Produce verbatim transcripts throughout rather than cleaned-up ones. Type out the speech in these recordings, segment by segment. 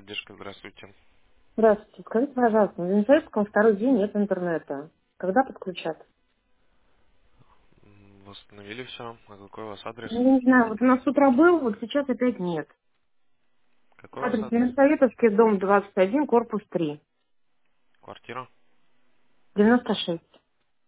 техподдержка, здравствуйте. Здравствуйте. Скажите, пожалуйста, на Венесуэльском второй день нет интернета. Когда подключат? М, Восстановили все. А какой у вас адрес? Ну, я не знаю, вот у нас с утра был, вот сейчас опять нет. Какой у вас Адрес адрес? Ленсоветовский, дом двадцать один, корпус три, Квартира? девяносто шесть.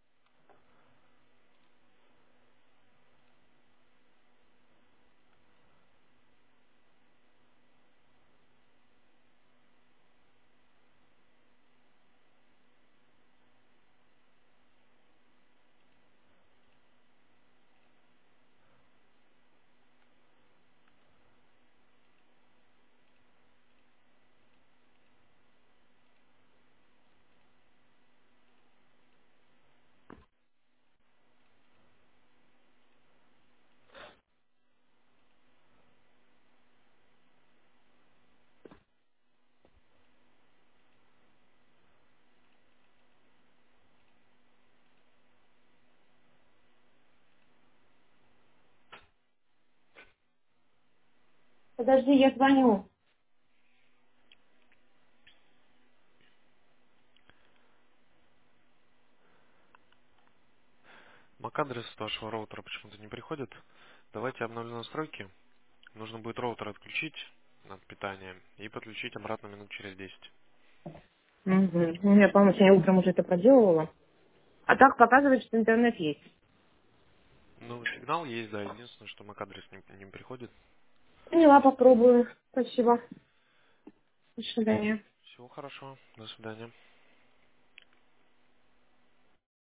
Подожди, я звоню. Мак-адрес вашего роутера почему-то не приходит. Давайте обновлю настройки. Нужно будет роутер отключить от питания и подключить обратно минут через десять. Угу. У меня, по-моему, сегодня утром уже это проделывала. А так показывает, что интернет есть. Ну, сигнал есть, да. Единственное, что мак-адрес не, не приходит. Поняла, попробую. Спасибо. До свидания. Всего хорошего. До свидания.